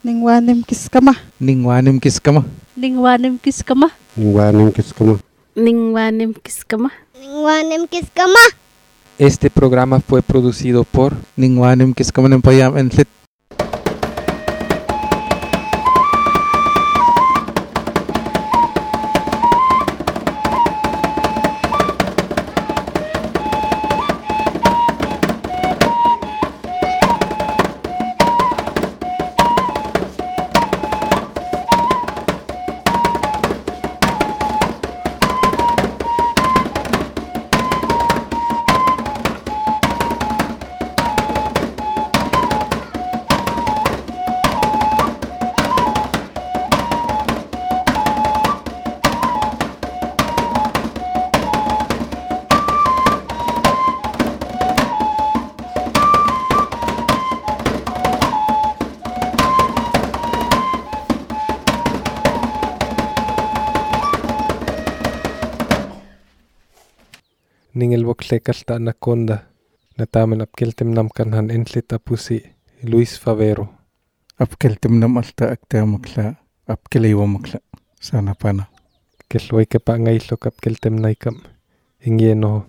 Ningwanim kiskama. Ningwanim kiskama. Ningwanim kiskama. Ningwanim kiskama. Ningwanim kiskama. Ningwanim kiskama. Este programa fue producido por Ningwanim Kiskama Nempayam Entlit. Ningel boklekal anaconda natamen apkeltem namkanhan entlit apusi Luis Favero. Apkeltem nam alta aktamakla. Apkeleiwamakla. Sana pana. Kelloike pangailok apkeltem naikam ingieno.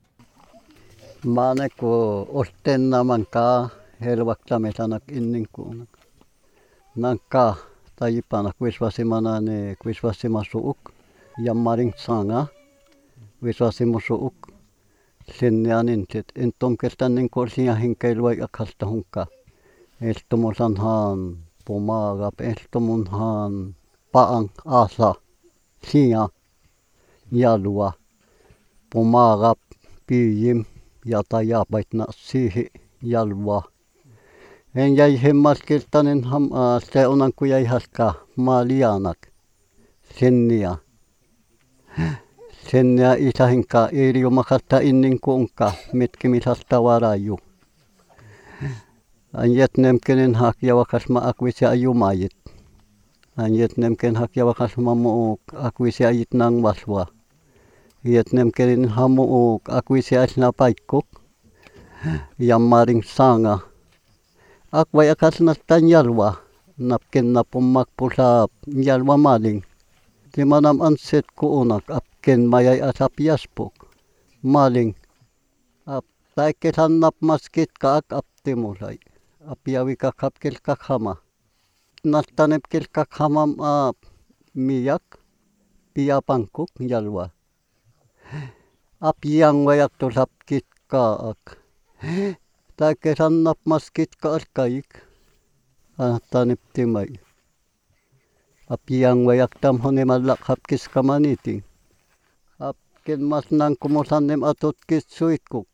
Maneko ostenna manka helvaktamisanak inninkuunak. Nanka tajipana kuisvasimanane kuisvasimasuuk jammaring sanga kuisvasimusuuk. Sinneanintit entomkeltanin korsia hinkeilua akasta hunka. Eltomusanhan pomagap eltomunhan paang asa sia jalua pomagap piyim jatajapaitna sihi jalua. En jäi hemmaskeltanin se onan kun jäi haska maalianak sinnia. Sinnia isahinka iriumakasta inninkuunka mitkimisasta varaju. Anjet nemkenen hakjavakas ma akvisia jumajit. Anjet nemken hakjavakas ma muuk akvisia jit nangvasva. Jet nemkenen hamuuk akvisia isna paikkuk. Jammaring sanga. Akvajakas nastan jalva. Napken napummak pusaap jalva maling. Timanam anset kuunak apken majai asap jaspuk. Maling. Ap taikesan napmaskit kaak aptimusai. Apiavika kapkel kakhama. Nastanepkel kakhamam miyak. Piapangkuk jalva. Apiang vayak tosapkit kaak. Taikesan napmaskit kaak. Nastaneptimai. Apiang vayak tamhonemallak hapkiskamaniting. Apken masnang kumusanem atutkit suitkuk.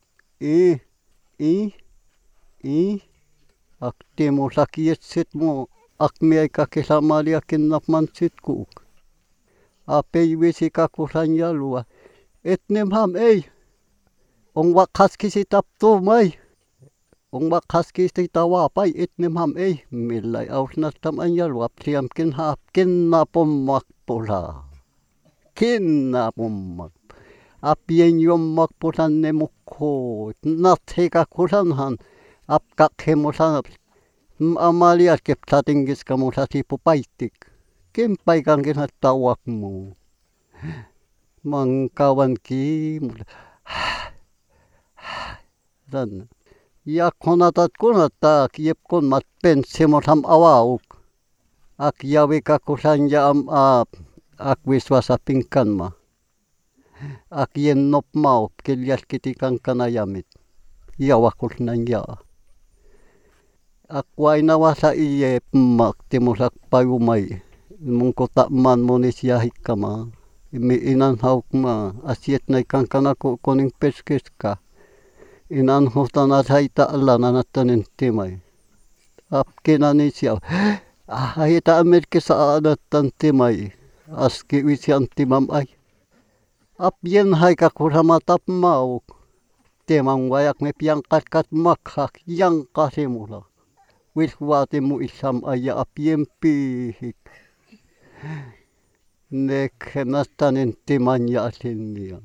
Aktimusak jetsit mo akmiaika kesamaliakin napmansit kuuk. Apei visika kusan jalua. Etnemham ei. On vakhaskisi taptumai. On vakhaskisi tawapai etnemham ei. Millai ausnastam an jalua. Priamkin haap kinnapommak pusa. Kinnapommak. Apien jommak pusan ne mukkoot. Nathika kusanhan. Apkakhemusan amalias kepsatingkiska musasipu paittik. Kempaikankin tawak muu. Mangkawan kiimulla. Ranna. Ja konatat kunatak jepkon mat pentsimusam avauk. Ak javika kusan ja akvisvasa pinkanma. Ak jennop maut keljaskiti kankana jamit. Javakusnan jaa. Akwaina vasa iye maktimusak pajumai. Mun kota man monis jahikkama. Mi inan haukma asiet nai kankana koning peskeska. Inan hostana saita allana nattanen timai. Apkenani siau. Ahita amerkisa adattan timai. Aski visian timam ai. Apjen haika kusama tapmauk. Teman vayak me piangkat makhak yang kasimulla. Wisvaatimu isam aja apien pihik. Nek nastanen timan ja sinnia.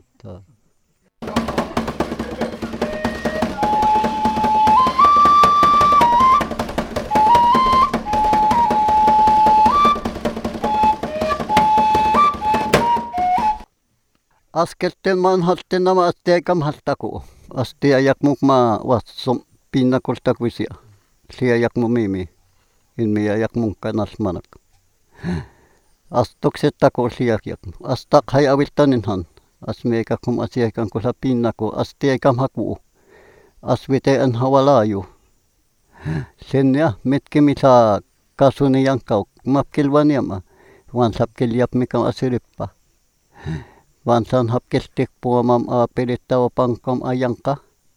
Askelten manhalten nämä asteikam haltaku. Astia jak mukma vatsom pinnakolta kuisia. Sia jak mu mimi. Inmiä jak mun kanasmanak. Astokset tako siak jak. Astak hai aviltaninhan. Asmeikä kum asiakan kusa pinnako. Asteikam haku. Asvite en hawalaaju. Sen ja metke mitä kasuni jankau. Mapkilvaniama. Vaan sapkel jap mikä asirippa. Vaan saan hapkestek puomam pedittävä pankam ajanka.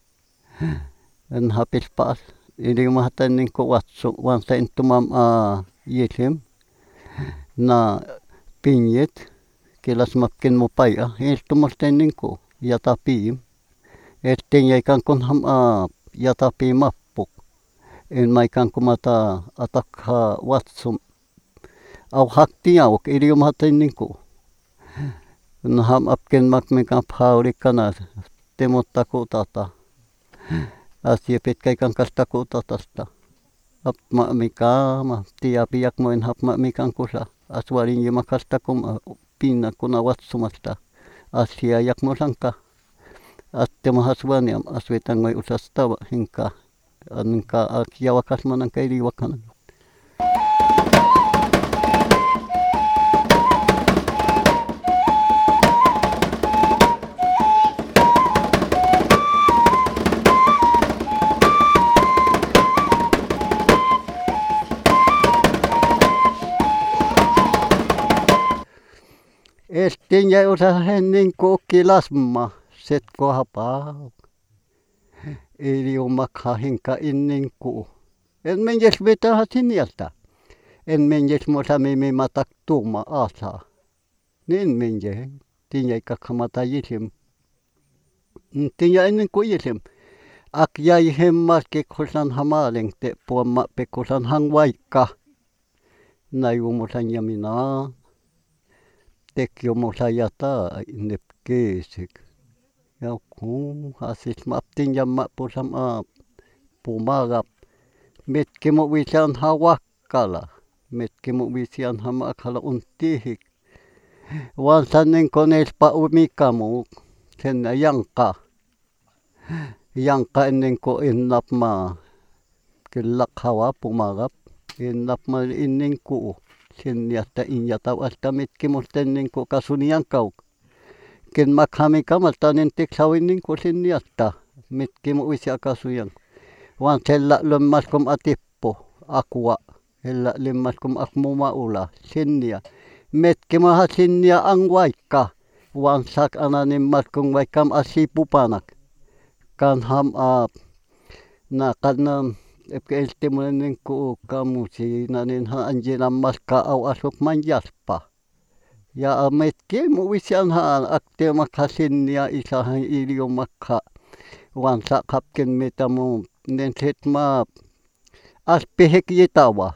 En hapis paas. Ili mahtan niin kuin vatsu. Vaan sa intumam jisim. Na pinjet. Kilas mapkin mu paia. Iltumosten niin kuin jata piim. Etten jäikään kun ham jata piim mappuk. En maikään kun mata atakha vatsum. Au hakti jauk. Ili mahtan niin kuin. Ham apken makmikan paurikana temutta kutata. Asia pitkäikän kasta kutatasta. Apma mikama tia piak moin hapma mikan kusa. Aswarin jimakasta kum pinna kuna vatsumasta. Asia jak mosanka. Attema haswaniam asvetangoi usastava hinka. Anka akiawakas manan kaili wakanan. Estin ja osa hennin kokki lasma, setko hapaa. Eli omakha hinka innin kuu. En menjes vetähä sinjeltä. En menjes mosa mimi matak tuuma asa. Niin menje. Tinja ikakhamata jisim. Tinja ennen kuin jisim. Ak jäi hemmas kekhosan hamaaleng te puomma pekhosan hang vaikka. Näjumosan ja minä. Tekio mosa jata nepkeesik. Ja kun hasis maptin ja mapusam pumagap. Metke mo visian hawakkala. Metke mo visian hamakala untihik. Vaan sannen koneelpa umikamu. Sen janka. Janka ennen kuin innapmaa. Kyllä hawa pumagap. Innapmaa ennen kuin. Sen jättä injata vasta mitkä musten niin kuin kasunian kauk. Ken makhami kamalta niin teksawin niin kuin sen jättä. Mitkä muisia kasujan. Vaan sella lemmaskom atippo akua. Sella lemmaskom akmuma ula. Sinnia. Mitkä maha sinnia angwaikka. Vaan sak ananin maskong vaikkam asipupanak. Kan ham na kanam. Epke eltimunen niin kuin kamusi, niin hän anjinan maska au asuk manjaspa. Ja metki muisian hän akteemakha sinnia isahan iliomakha. Vaan sakapken mitä muu, niin sit maa aspehek jitawa.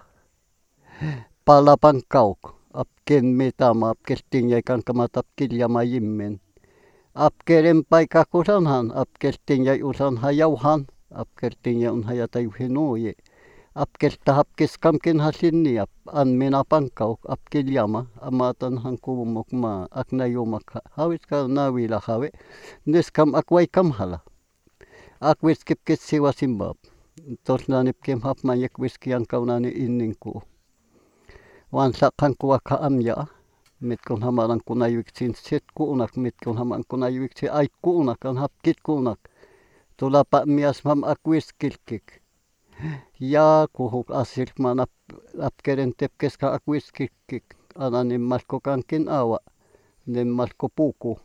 Palapan kauk, apken mitä maa, apkestin jäikän kamat apkiljama jimmen. Apkeren paikka kusanhan, apkestin jäi usanhan jauhan. Apkertin ja unha ja tajuhinui. Apkerta hapkeskamkin hasinnia. Anmina pankkauk apkiljama. Amatanhan kuumokmaa. Aknajumakha. Haviska navila have. Neskam akvaikamhala. Akviskipkes siwa simbab. Tosnanipkem hapman jekviskian kaunani inninku. Vaan sakhankuakha amja. Mitkon hamalan kunajuiksin set kuunak. Mitkon hamalan kunajuiksin ai kuunakan hapkit kuunak. Tulapa mies mam akviskilkik. Ja kuhuk asirman apkeren tepkeska akviskilkik. Ananin masko kankin awa. Nen masko puku.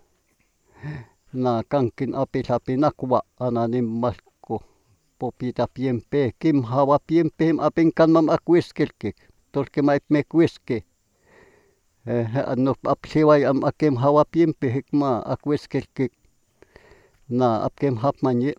Na kankin apisapi nakwa. Ananin masko popita piempe. Kim hawa piempeem apinkan mam akviskilkik. Tolke maip me kviski. No apsiwai am akem hawa piempe hikma akviskilkik. Na apkem hapmanji.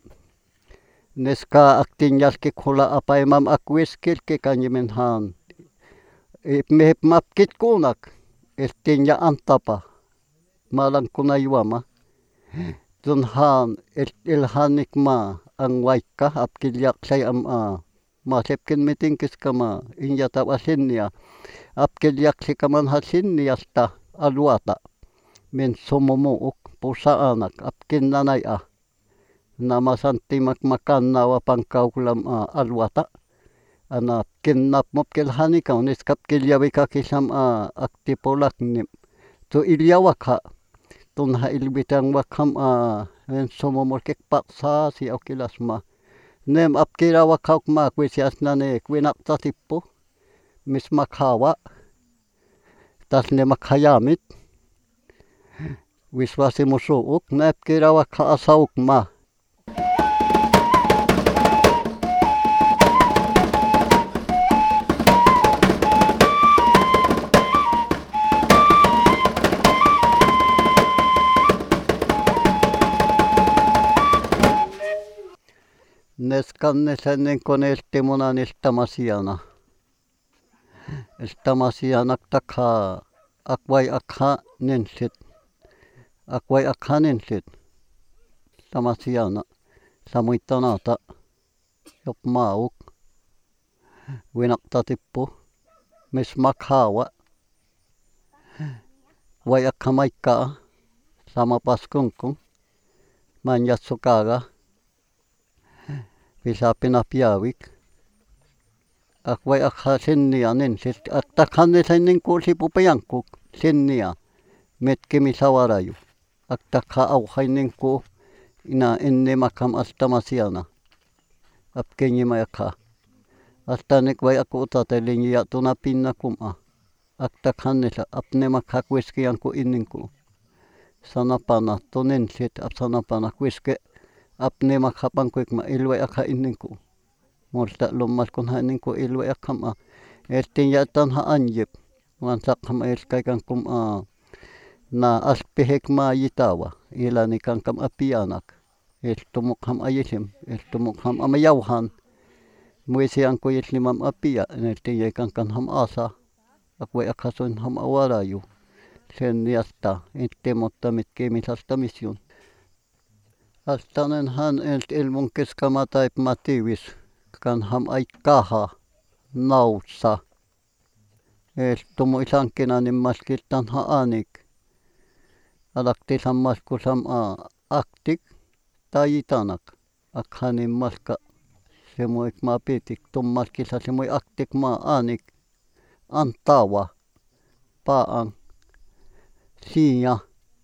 Neska aktin jalki kula apaimam akviskilki kanjimen haan. Mehep mapkit kuunak. Estin ja antapa. Maalan kuna juoma. Tun haan ilhanik maa. Ang vaikka apkil jaksai am maasepken mitinkiskama. Injata wasinnia. Apkil jaksikaman hasinniasta aluata. min somomuuk pusaanak apkinnanaya namasantimak makannawa pankaukulam alwata ana kinnap mopkelhanika uniskap kilyawika kisam aktipolaknim tu ilyawakha tunha ilbitang wakham en somomolkek paksa si okilasma nem apkira wakhauk ma kwisiasnane kwinaptatippo mismakhawa tasne makhayamit wiswasimusuuk napkira wakha asauk ma neskannesennen koneeltimunan iltamasianak takha akwai akha nensit tamasiana samuittanata jopmauk winaqtatippu mismakhawa wai akhamaikkaa samapaskunkun manjatsukaga pisapinapiawik akwai akha sinnia nensit aktakhannesennen kuusipupayankuk sinnia metkimisawaraju aktakha auhainenku ina ennemakam astamasiana apkenyimayakha astanek wai akuutatelinjia tunapinnakum aktakhannesa apnemakha kuiskiyanku inninku sanapana tonensit apsanapana kuiske apnemakha pankuikma ilwai akha inninku morta lommaskun inninku ilwai akhama ertinjatan anjip wan sakhama elskaikankum na aspihekma yitawa ilani kankam apianak eltumukham ayisim eltumukham amayauhan muisianku yitlimam apia nertinjai kankanham asa akwai akhasun ham awaraju sen niasta intimotta mitkemisasta mission astanen han ilmun kiskamatait mativis kanham aikkaha nautsa eltumu isankkinanin maskiltan haanik alaktisan maskusam aktik tayitanak akhanin maska semuik mapitik tummaskisa semui aktik ma anik antawa paan siia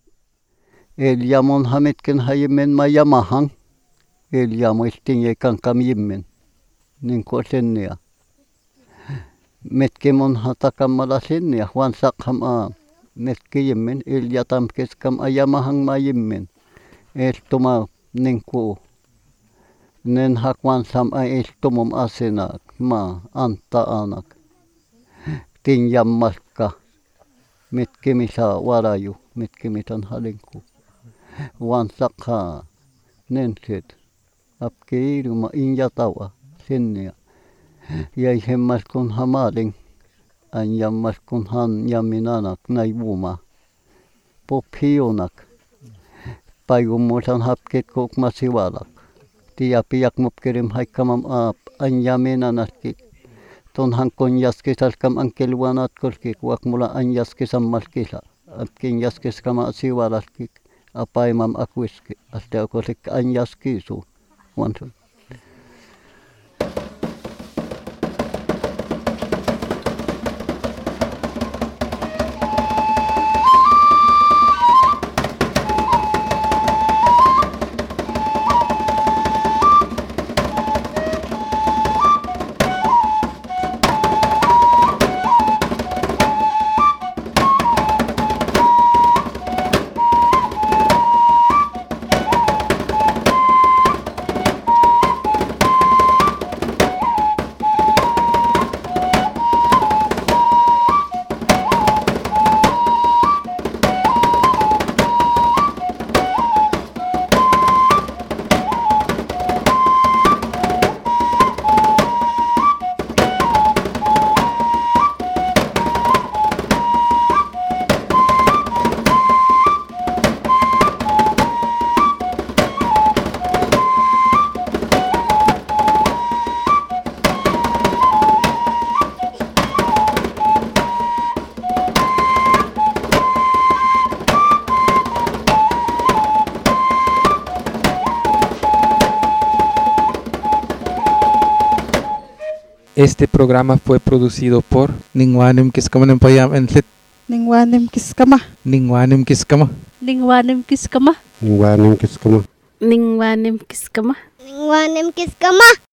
Eliamon hamitken hajimen majamahan Eliamo istinjai kankam jimmen niin kuin sennia metkemon hatakammala sennia wan sakham metkejimmen Eliatam keskam ajamahan majimmen eltuma niin kuin nen hakwan sam eltumum asenak ma antaanak tinjammaska metkemisa waraju metkemitan halinku wan sakha nenset apkeiruma injatawa sennia jäi hemmaskun hamalin anjammaskun han jaminanak naivuma popionak paigumusan hapket kokma sivalak tia piak mopkerim haikkamam anjaminanaskit ton hankon jaskisalkam ankeluanat kolkik wakmula anjaskisam malkisa apkin jaskiskama sivalaskik apaimam akuiski asteakosik anjaskisu wansun Este programa fue producido por Ningwanim Kiskama Payam Entlit. Ningwanim Kiskama. Ningwanim Kiskama. Ningwanim kiskama. Ningwanim Kiskama. Ningwanim kiskama. Ningwanim Kiskama.